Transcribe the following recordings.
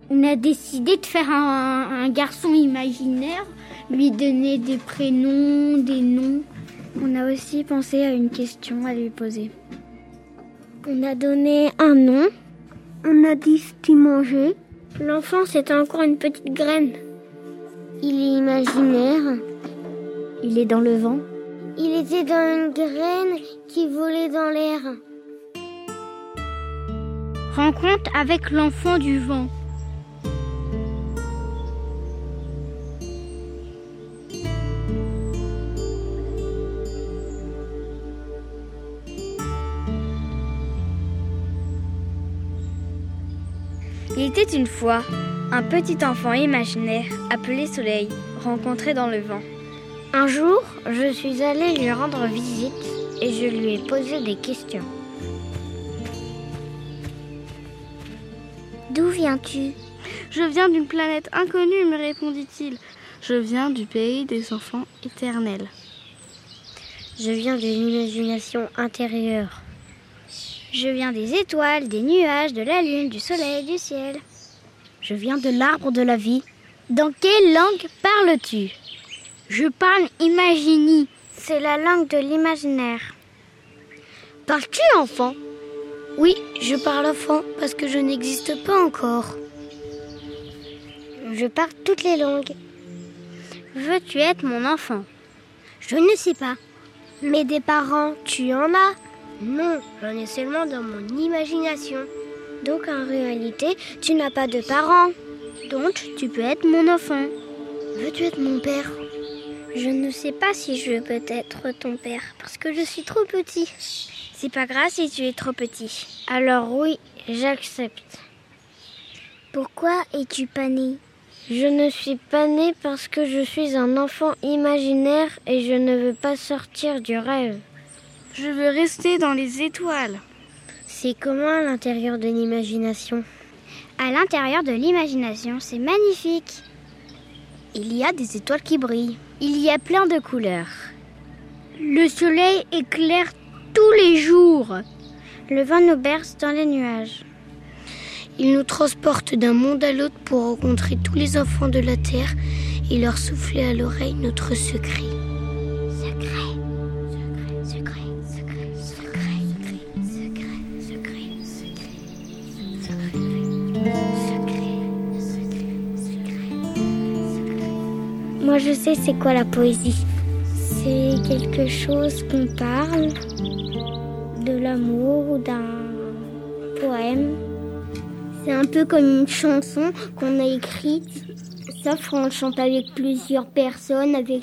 On a décidé de faire un garçon imaginaire, lui donner des prénoms, des noms. On a aussi pensé à une question à lui poser. On a donné un nom. On a dit ce qu'il mangeait. L'enfant, c'était encore une petite graine. Il est imaginaire. Il est dans le vent. Il était dans une graine qui volait dans l'air. Rencontre avec l'enfant du vent. Il était une fois un petit enfant imaginaire appelé Soleil, rencontré dans le vent. Un jour, je suis allée lui rendre visite et je lui ai posé des questions. D'où viens-tu ? Je viens d'une planète inconnue, me répondit-il. Je viens du pays des enfants éternels. Je viens d'une imagination intérieure. Je viens des étoiles, des nuages, de la lune, du soleil, du ciel. Je viens de l'arbre de la vie. Dans quelle langue parles-tu ? Je parle imagini. C'est la langue de l'imaginaire. Parles-tu enfant ? Oui, je parle enfant parce que je n'existe pas encore. Je parle toutes les langues. Veux-tu être mon enfant ? Je ne sais pas. Mais des parents, tu en as ? Non, j'en ai seulement dans mon imagination. Donc en réalité, tu n'as pas de parents. Donc tu peux être mon enfant. Veux-tu être mon père ? Je ne sais pas si je peux être ton père parce que je suis trop petit. C'est pas grave si tu es trop petit. Alors oui, j'accepte. Pourquoi es-tu pas né ? Je ne suis pas née parce que je suis un enfant imaginaire et je ne veux pas sortir du rêve. Je veux rester dans les étoiles. C'est comment à l'intérieur de l'imagination ? À l'intérieur de l'imagination, c'est magnifique. Il y a des étoiles qui brillent. Il y a plein de couleurs. Le soleil éclaire tous les jours. Le vent nous berce dans les nuages. Il nous transporte d'un monde à l'autre pour rencontrer tous les enfants de la terre et leur souffler à l'oreille notre secret. Moi, je sais c'est quoi la poésie. C'est quelque chose qu'on parle, de l'amour ou d'un poème. C'est un peu comme une chanson qu'on a écrite, sauf qu'on chante avec plusieurs personnes, avec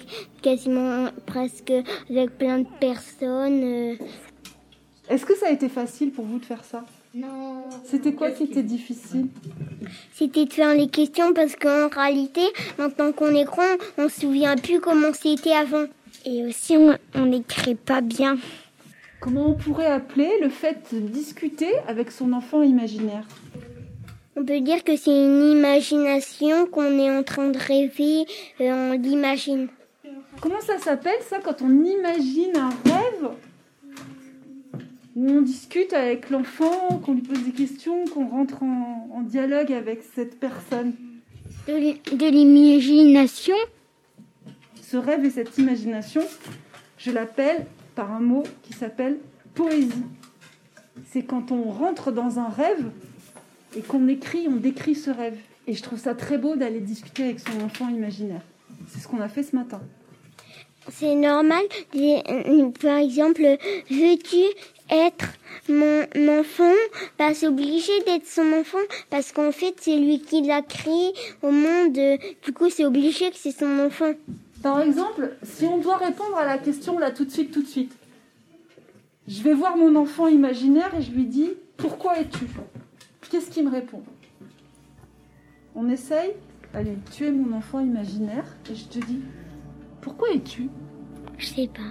avec plein de personnes. Est-ce que ça a été facile pour vous de faire ça ? Non. C'était quoi qui était difficile ? C'était de faire les questions parce qu'en réalité, maintenant qu'on est grand, on se souvient plus comment c'était avant. Et aussi, on n'écrit pas bien. Comment on pourrait appeler le fait de discuter avec son enfant imaginaire ? On peut dire que c'est une imagination qu'on est en train de rêver, on l'imagine. Comment ça s'appelle ça quand on imagine un rêve ? Où on discute avec l'enfant, qu'on lui pose des questions, qu'on rentre en dialogue avec cette personne. De l'imagination. Ce rêve et cette imagination, je l'appelle par un mot qui s'appelle poésie. C'est quand on rentre dans un rêve et qu'on on décrit ce rêve. Et je trouve ça très beau d'aller discuter avec son enfant imaginaire. C'est ce qu'on a fait ce matin. C'est normal. Par exemple, veux-tu être mon enfant ? Bah, c'est obligé d'être son enfant parce qu'en fait, c'est lui qui l'a créé au monde. Du coup, c'est obligé que c'est son enfant. Par exemple, si on doit répondre à la question là tout de suite, je vais voir mon enfant imaginaire et je lui dis « Pourquoi es-tu » ? Qu'est-ce qu'il me répond ? On essaye ? Allez, tu es mon enfant imaginaire et je te dis « Pourquoi es-tu » ? Je sais pas.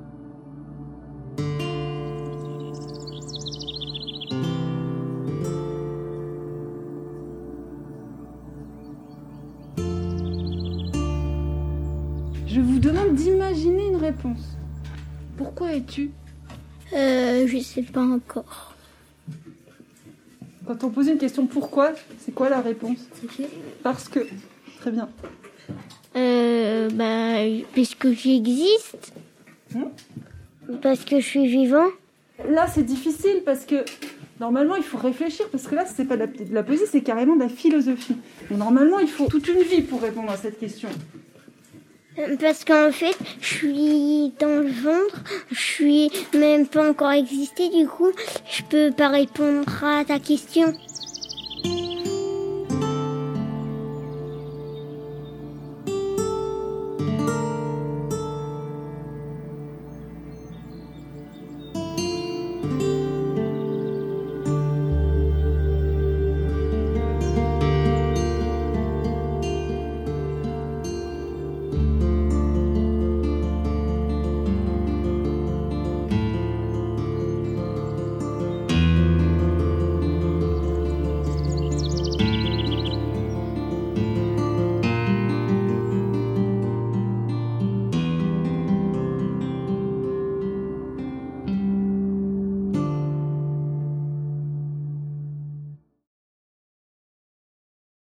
Je vous demande d'imaginer une réponse. Pourquoi es-tu ? Je sais pas encore. Quand on pose une question pourquoi, c'est quoi la réponse? Parce que. Très bien. Parce que j'existe. Parce que je suis vivant. Là, c'est difficile parce que normalement, il faut réfléchir parce que là, c'est pas de la poésie, c'est carrément de la philosophie. Donc, normalement, il faut toute une vie pour répondre à cette question. Parce qu'en fait, je suis dans le ventre, je suis même pas encore existé, du coup, je peux pas répondre à ta question.